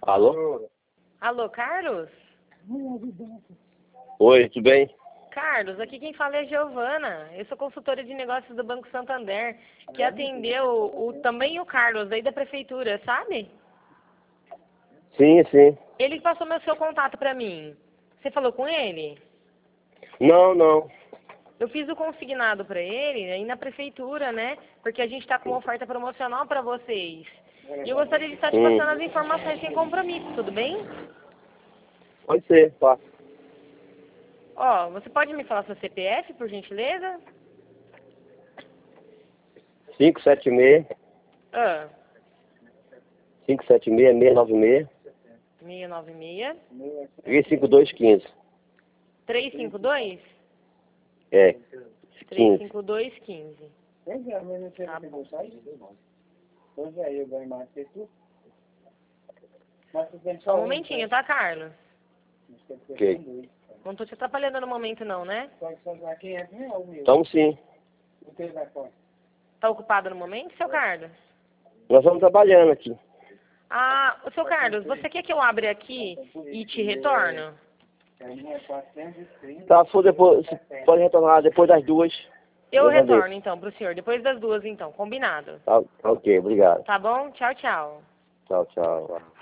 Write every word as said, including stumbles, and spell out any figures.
Alô? Alô, Carlos? Oi, tudo bem? Carlos, aqui quem fala é a Giovana. Eu sou consultora de negócios do Banco Santander, que atendeu o, também o Carlos, aí da prefeitura, sabe? Sim, sim. Ele que passou meu seu contato pra mim. Você falou com ele? Não, não. Eu fiz o consignado pra ele aí na prefeitura, né? Porque a gente tá com uma oferta promocional pra vocês. E eu gostaria de estar te Hum. passando as informações sem compromisso, tudo bem? Pode ser, passa. Ó, você pode me falar seu C P F, por gentileza? cinco sete seis, Ah, cinco sete seis, seis nove seis, seis nove seis, três cinco dois um cinco. três cinco dois? É, três quinze. cinco dois um cinco. Tá bom. Só um momentinho, tá, Carlos? Ok. Não tô te atrapalhando no momento, não, né? Então, sim. Tá ocupado no momento, seu Carlos? Nós estamos trabalhando aqui. Ah, o seu Carlos, você quer que eu abra aqui e te retorno? Tá, se for depois, se pode retornar depois das duas. Eu agradeço. retorno, então, pro senhor. Depois das duas, então. Combinado. Tá, tá ok, obrigado. Tá bom? Tchau, tchau. Tchau, tchau.